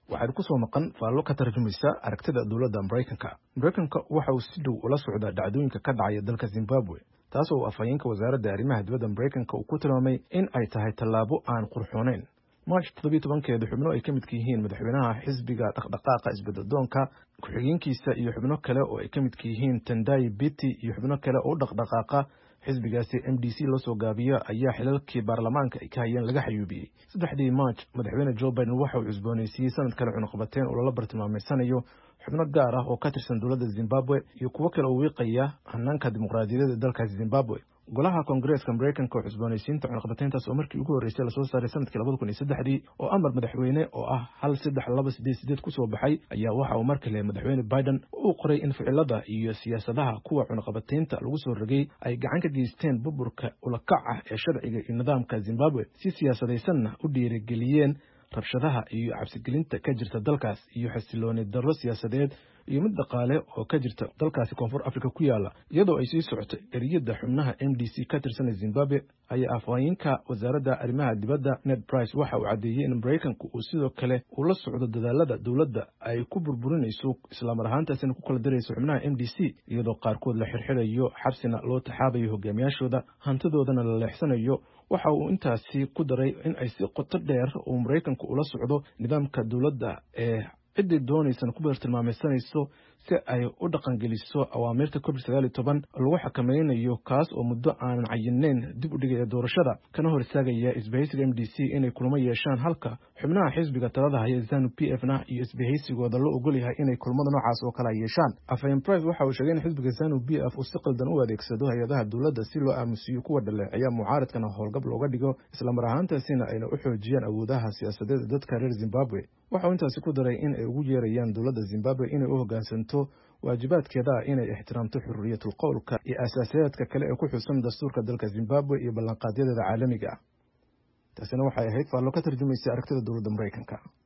waxaad ku soo maqan faallo ka tarjumaysa aragtida dowladda Mareykanka waxa uu si dhow ula socdaa dhacdooyinka ka dhacaya dalka Zimbabwe taas oo afhayeenka wasaaradda arrimaha dibadda Mareykanka uu ku tilmaamay in ay tahay tallaabo aan qurxooneyn. March 17 xubno ay ka mid yihiin madaxweynaha xisbiga dhaqdhaqaaqa isbeddeldoonka ku-xigeenkiisa iyo xubno kale oo ay ka mid yihiin Tendai Biti iyo xubno kale oo dhaqdhaqaaqa xisbigaasi MDC loo soo gaabiyo ayaa xilalkii baarlamaanka ay ka hayeen laga xayuubiyey. 3 March madaxweyne Joe Biden waxa uu cusboonaysiiyey sanad kale cunaqabateyn oo lala bartilmaameysanayo xubno gaar ah oo ka tirsan dowladda Zimbabwe iyo kuwo kale oo wiiqaya hannaanka dimuqraadiyadeed dalka Zimbabwe. golaha Koongareeska Mareykanka oo cusboonaysiinta cunaqabateyntaas oo markii ugu horeysay la soo saaray sanadkii 2003 oo amar madaxweyne oo ah 13288 ku soo baxay ayaa waxa uu markale madaxweyne Biden u qoray in ficilada iyo siyaasadaha kuwa cunaqabateynta lagu soo rogay ay gacan ka geysteen burburka ulakac ah ee sharciga iyo nidaamka Zimbabwe si siyaasadaysanna u dhiirigeliyeen rabshadaha iyo cabsigelinta ka jirta dalkaas iyo xasilooni darro siyaasadeed iyo mid dhaqaale oo ka jirta dalkaasi Koonfur Afrika ku yaala iyadoo ay sii socotay eriyada xubnaha MDC ka tirsan Zimbabwe ayaa afhayeenka wasaaradda arrimaha dibadda Ned Price waxa uu cadeeyay in Mareykanku uu sidoo kale uu la socdo dadaalada dowladda ay ku burburinayso isla mar ahaantaasina ku kala dirayso xubnaha MDC iyadoo qaarkood la xirxirayo xabsina loo taxaabayo hogaamiyaashooda hantidoodana la leexsanayo. waxa uu intaasi ku daray in ay si qoto dheer oo Mareykanku ula socdo nidaamka dowladda ee cidii doonaysan ku bartilmaameedsanayso si ay u dhaqan geliso awaamirta COVID-19 lagu xakameynayo kaas oo muddo aan cayineyn dib u dhigaya doorashada kana hor istaagaya isbahaysiga MDC inay kulamo yeeshaan halka xubnaha xisbiga talada haya ZANU-PF-na iyo isbahaysigooda loo ogol yahay inay kulmada noocaas oo kala yeeshaan. Afhayeen Price waxa uu sheegay in xisbiga ZANU-PF uu si qaldan u adeegsado hay'adaha dowladda si loo aamusiyo kuwa dhaleeceeya mucaaradkana howlgab looga dhigo isla mar ahaantaasina ayna u xoojiyaan awoodaha siyaasadeed dadka reer Zimbabwe. waxa uu intaasi ku daray in ay ugu yeerayaan dowladda Zimbabwe inay u hoggaansanto waajibaadkeeda inay ixtiraamto xurriyatul qowlka iyo asaasiyaadka kale ee ku xusan dastuurka dalka Zimbabwe iyo ballanqaadyada caalamiga ah. taasina waxay ahayd faallo ka tarjumaysa aragtida dowladda Mareykanka.